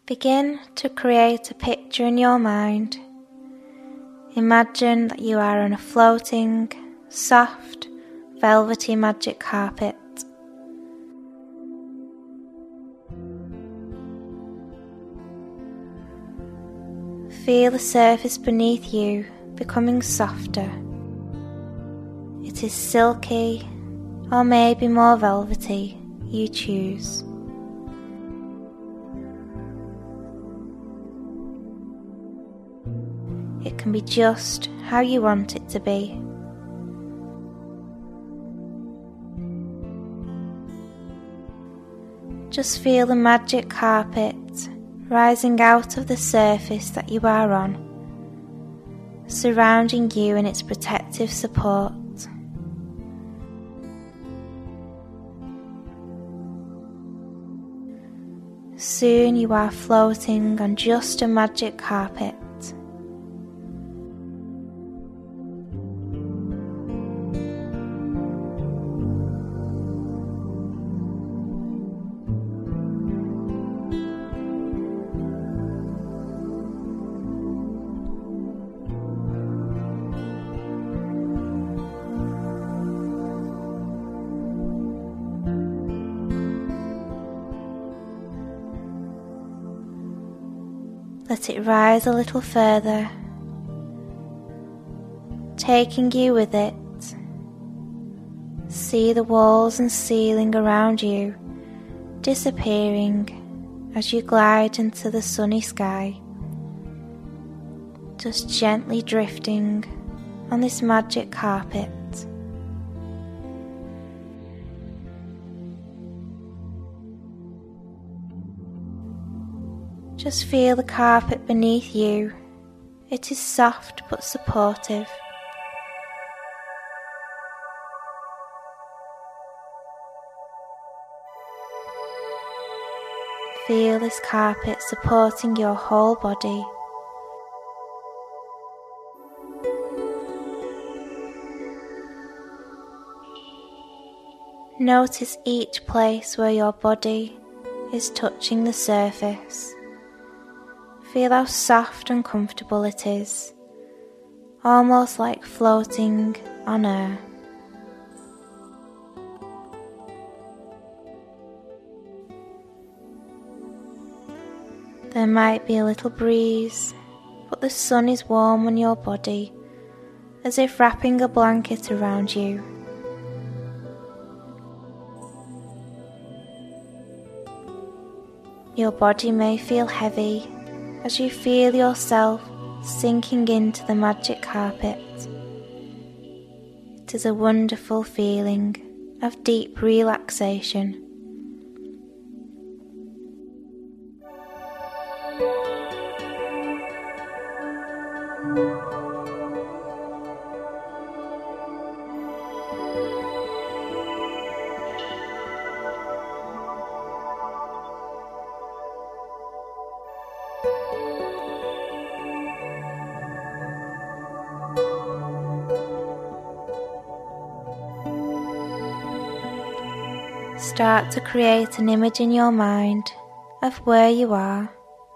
Begin to create a picture in your mind. Imagine that you are on a floating, soft, velvety magic carpet. Feel the surface beneath you becoming softer. It is silky, or maybe more velvety, you choose. It can be just how you want it to be. Just feel the magic carpet rising out of the surface that you are on, surrounding you in its protective support. Soon you are floating on just a magic carpet. Let it rise a little further, taking you with it. See the walls and ceiling around you disappearing as you glide into the sunny sky, just gently drifting on this magic carpet. Just feel the carpet beneath you. It is soft but supportive. Feel this carpet supporting your whole body. Notice each place where your body is touching the surface. Feel how soft and comfortable it is, almost like floating on air. There might be a little breeze, but the sun is warm on your body, as if wrapping a blanket around you. Your body may feel heavy as you feel yourself sinking into the magic carpet. It is a wonderful feeling of deep relaxation. Start to create an image in your mind of where you are.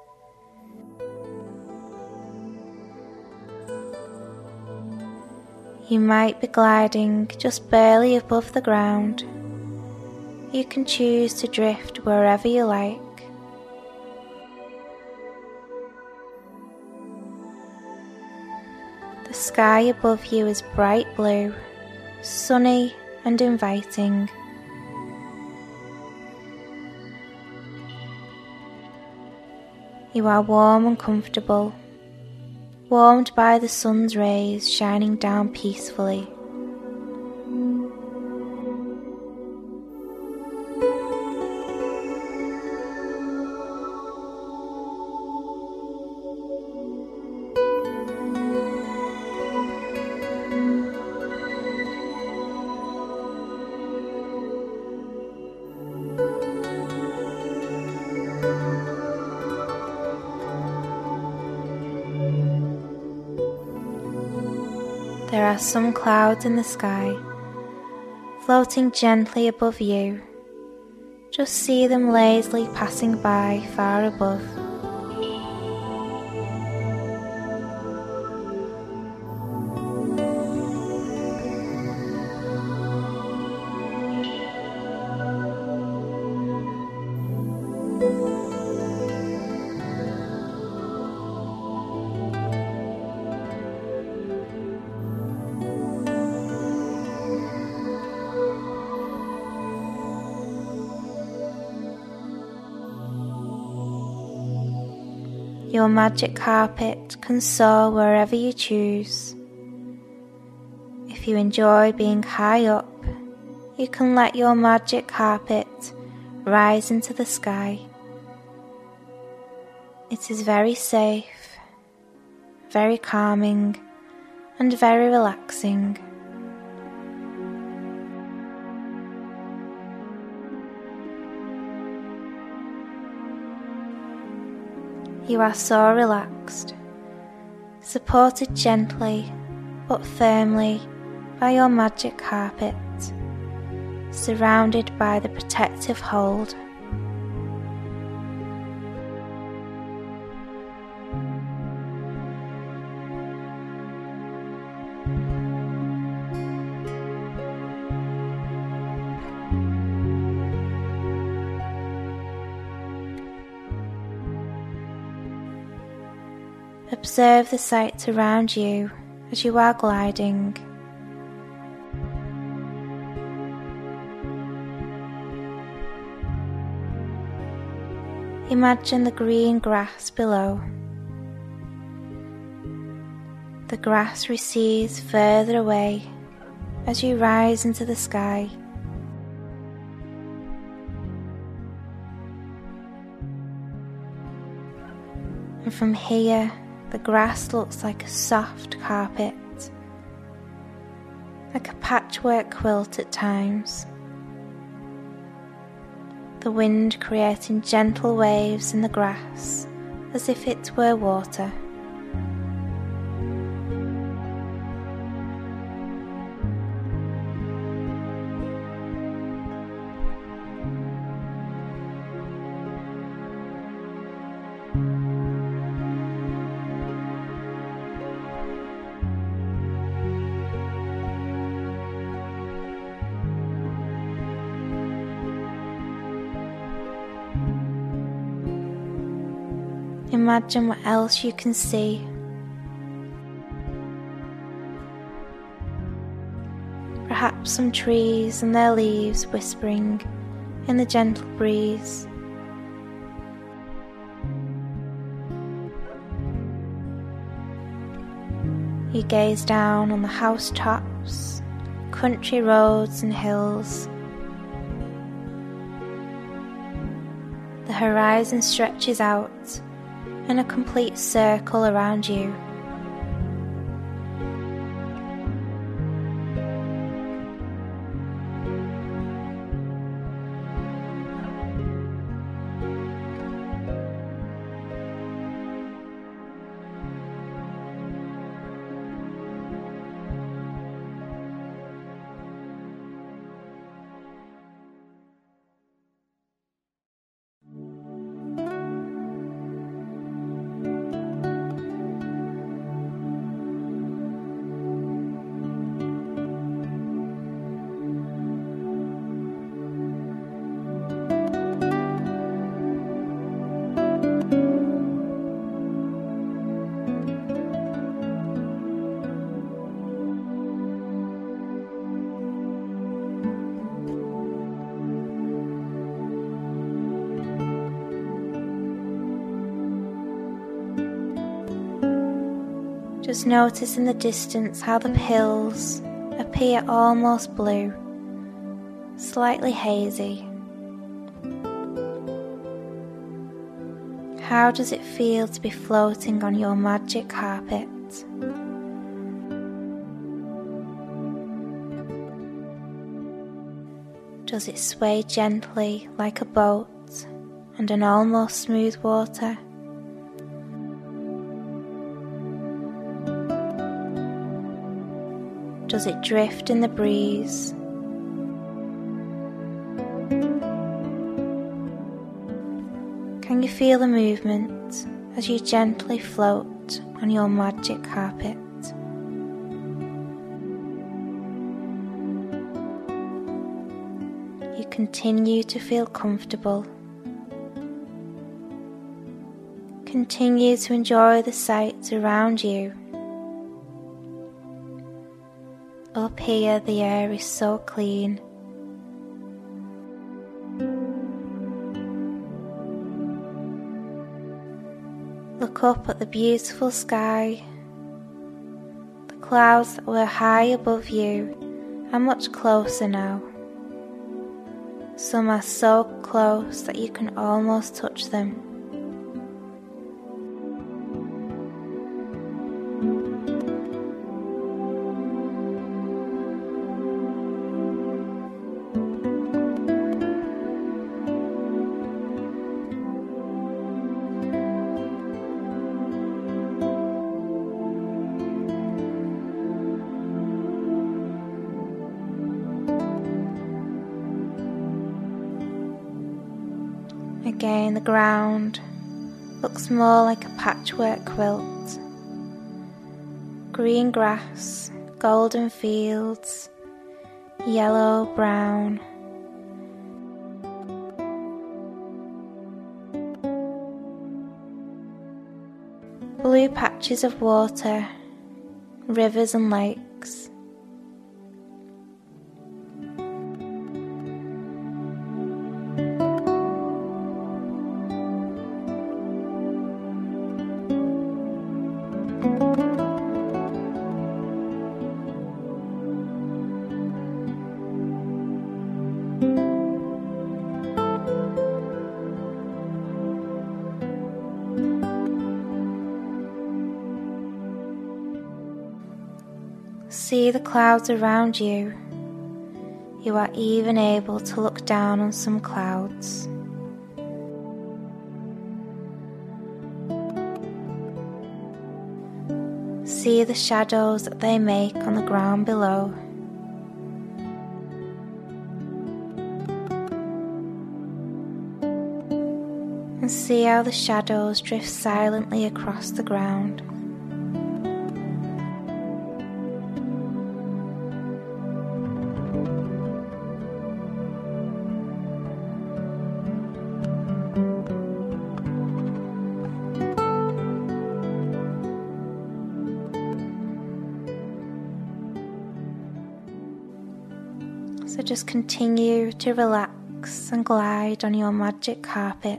You might be gliding just barely above the ground. You can choose to drift wherever you like. The sky above you is bright blue, sunny and inviting. You are warm and comfortable, warmed by the sun's rays shining down peacefully. There are some clouds in the sky, floating gently above you. Just see them lazily passing by far above. Your magic carpet can soar wherever you choose. If you enjoy being high up, you can let your magic carpet rise into the sky. It is very safe, very calming, and very relaxing. You are so relaxed, supported gently but firmly by your magic carpet, surrounded by the protective hold. Observe the sights around you as you are gliding. Imagine the green grass below. The grass recedes further away as you rise into the sky. And from here, the grass looks like a soft carpet, like a patchwork quilt at times. The wind creating gentle waves in the grass as if it were water. Imagine what else you can see. Perhaps some trees and their leaves whispering in the gentle breeze. You gaze down on the housetops, country roads and hills. The horizon stretches out in a complete circle around you. Just notice in the distance how the hills appear almost blue, slightly hazy. How does it feel to be floating on your magic carpet? Does it sway gently like a boat on an almost smooth water? Does it drift in the breeze? Can you feel the movement as you gently float on your magic carpet? You continue to feel comfortable. Continue to enjoy the sights around you. Up here, the air is so clean. Look up at the beautiful sky. The clouds that were high above you are much closer now. Some are so close that you can almost touch them. Again, the ground looks more like a patchwork quilt. Green grass, golden fields, yellow, brown. Blue patches of water, rivers and lakes. See the clouds around you. You are even able to look down on some clouds. See the shadows that they make on the ground below. And see how the shadows drift silently across the ground. So just continue to relax and glide on your magic carpet.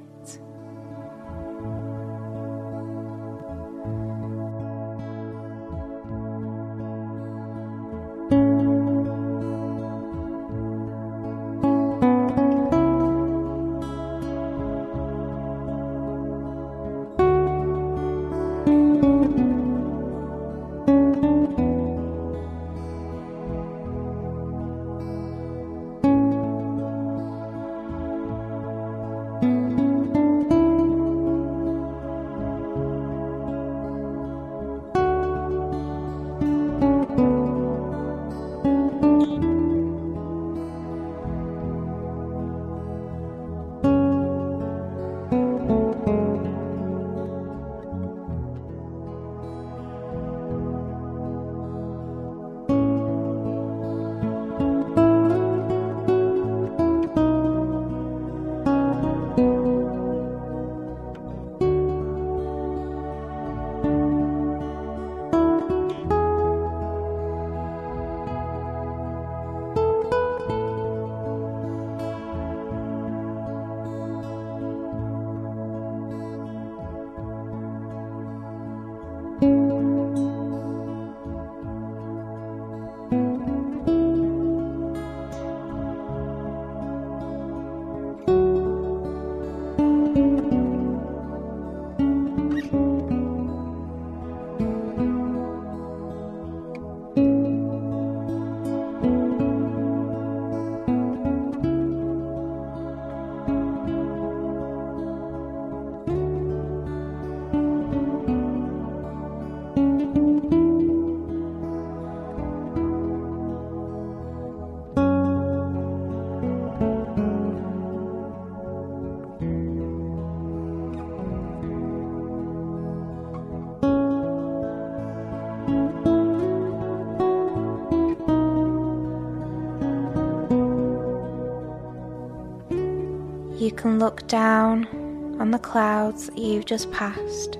You can look down on the clouds that you've just passed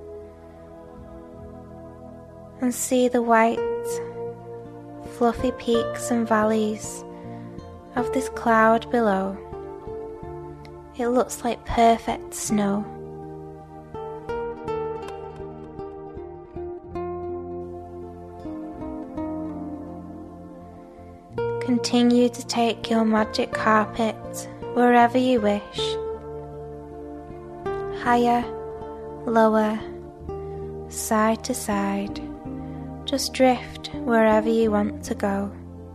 and see the white, fluffy peaks and valleys of this cloud below. It looks like perfect snow. Continue to take your magic carpet wherever you wish. Higher, lower, side to side. Just drift wherever you want to go.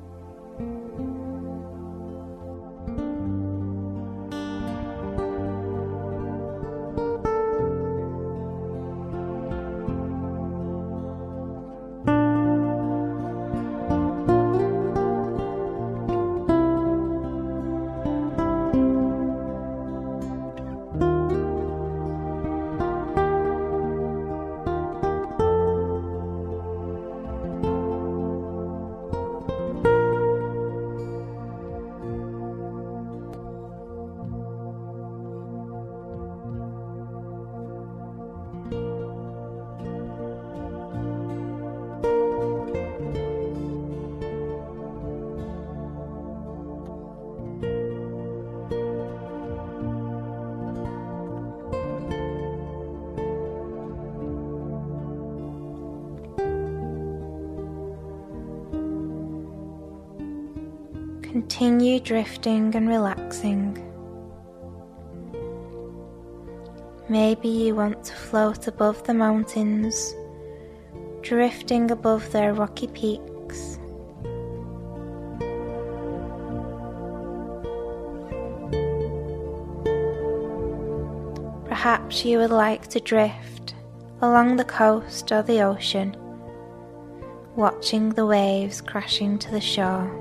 Continue drifting and relaxing. Maybe you want to float above the mountains, drifting above their rocky peaks. Perhaps you would like to drift along the coast or the ocean, watching the waves crashing to the shore.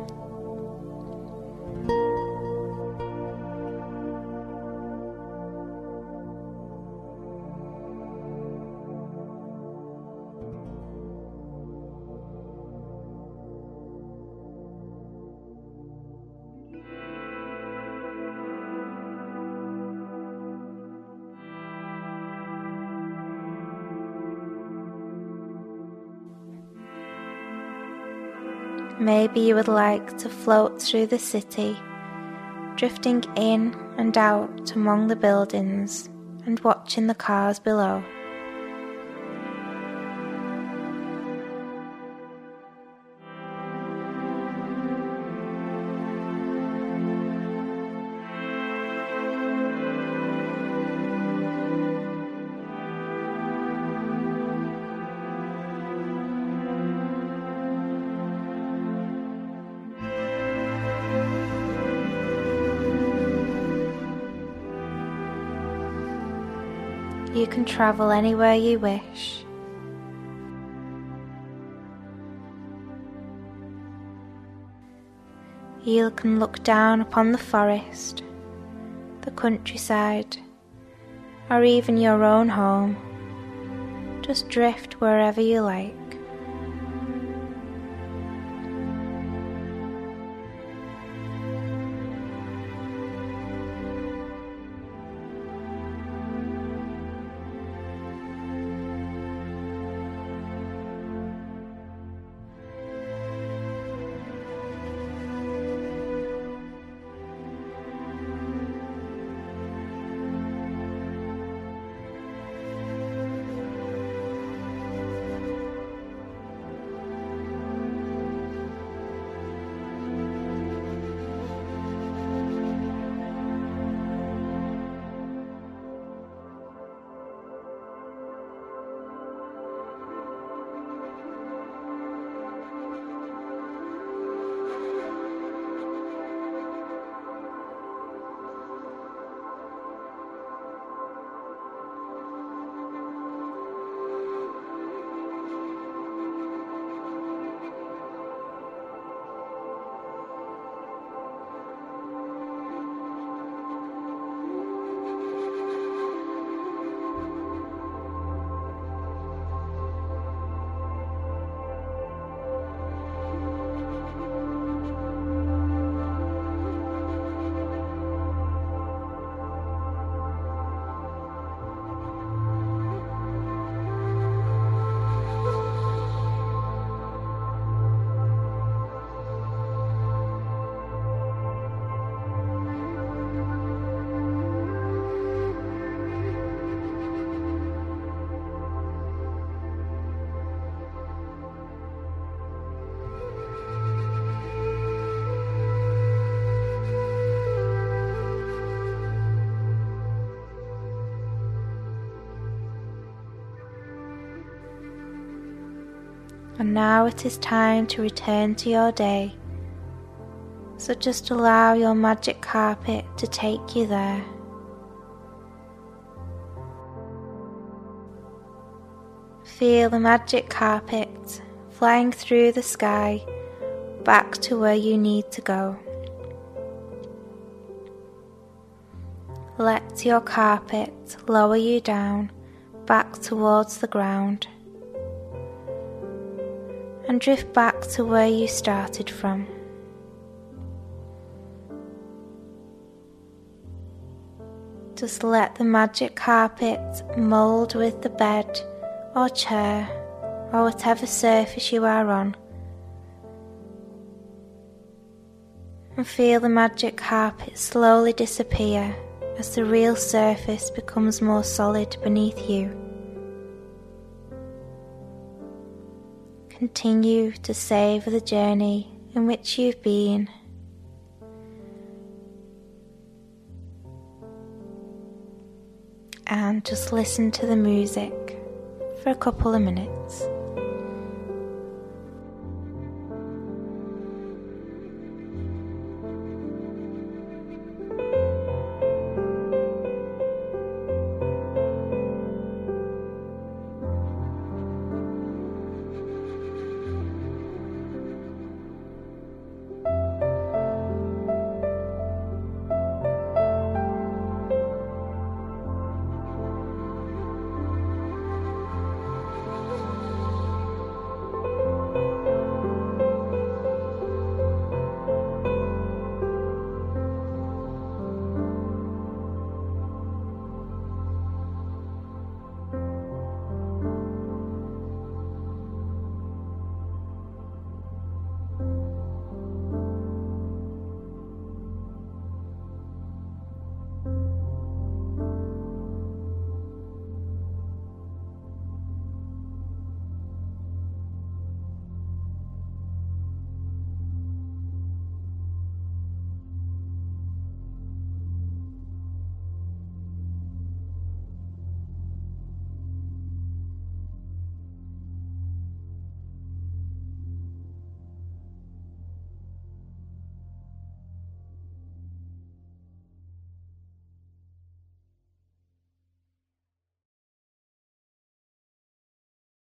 Maybe you would like to float through the city, drifting in and out among the buildings and watching the cars below. You can travel anywhere you wish. You can look down upon the forest, the countryside, or even your own home. Just drift wherever you like. And now it is time to return to your day. So just allow your magic carpet to take you there. Feel the magic carpet flying through the sky back to where you need to go. Let your carpet lower you down back towards the ground and drift back to where you started from. Just let the magic carpet mould with the bed or chair or whatever surface you are on, and feel the magic carpet slowly disappear as the real surface becomes more solid beneath you. Continue to savour the journey in which you've been. And just listen to the music for a couple of minutes.